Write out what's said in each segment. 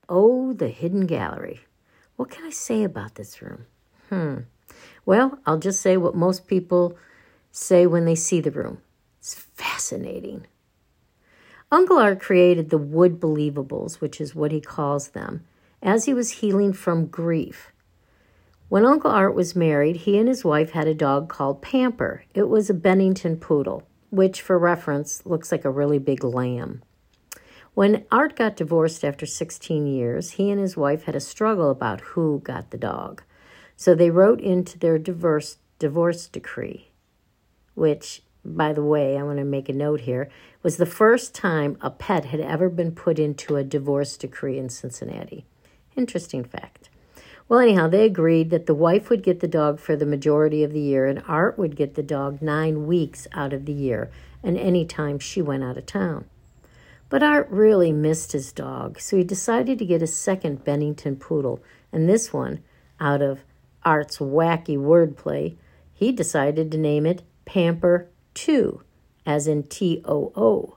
Oh, the hidden gallery. What can I say about this room? Well, I'll just say what most people say when they see the room. It's fascinating. Uncle Art created the Wood Believables, which is what he calls them, as he was healing from grief. When Uncle Art was married, he and his wife had a dog called Pamper. It was a Bennington poodle, which, for reference, looks like a really big lamb. When Art got divorced after 16 years, he and his wife had a struggle about who got the dog. So they wrote into their divorce decree, which, by the way, I want to make a note here, was the first time a pet had ever been put into a divorce decree in Cincinnati. Interesting fact. Well, anyhow, they agreed that the wife would get the dog for the majority of the year and Art would get the dog 9 weeks out of the year and any time she went out of town. But Art really missed his dog, so he decided to get a second Bennington poodle, and this one, out of Art's wacky wordplay, he decided to name it Pamper 2, as in T-O-O.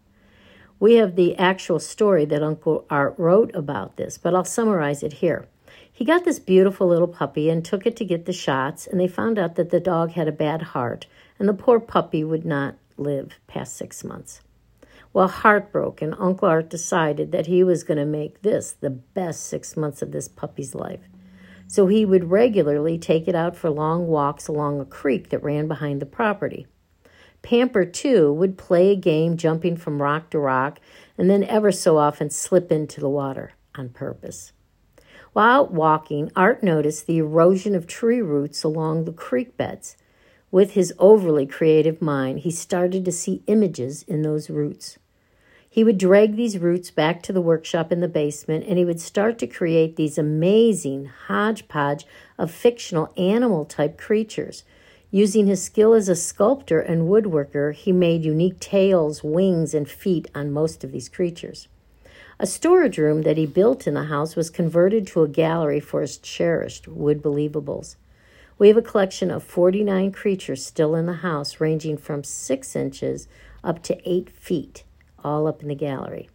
We have the actual story that Uncle Art wrote about this, but I'll summarize it here. He got this beautiful little puppy and took it to get the shots, and they found out that the dog had a bad heart, and the poor puppy would not live past 6 months. Well, heartbroken, Uncle Art decided that he was going to make this the best 6 months of this puppy's life. So he would regularly take it out for long walks along a creek that ran behind the property. Pamper, too, would play a game jumping from rock to rock and then ever so often slip into the water on purpose. While out walking, Art noticed the erosion of tree roots along the creek beds. With his overly creative mind, he started to see images in those roots. He would drag these roots back to the workshop in the basement, and he would start to create these amazing hodgepodge of fictional animal-type creatures. Using his skill as a sculptor and woodworker, he made unique tails, wings, and feet on most of these creatures. A storage room that he built in the house was converted to a gallery for his cherished Wood Believables. We have a collection of 49 creatures still in the house, ranging from 6 inches up to 8 feet, all up in the gallery.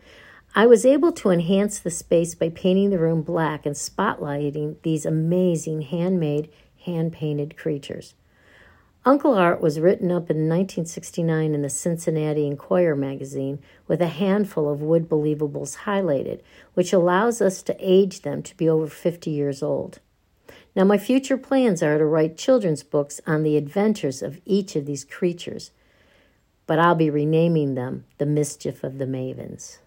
I was able to enhance the space by painting the room black and spotlighting these amazing handmade, hand-painted creatures. Uncle Art was written up in 1969 in the Cincinnati Enquirer magazine with a handful of Wood Believables highlighted, which allows us to age them to be over 50 years old. Now, my future plans are to write children's books on the adventures of each of these creatures, but I'll be renaming them The Mischief of the Mavens.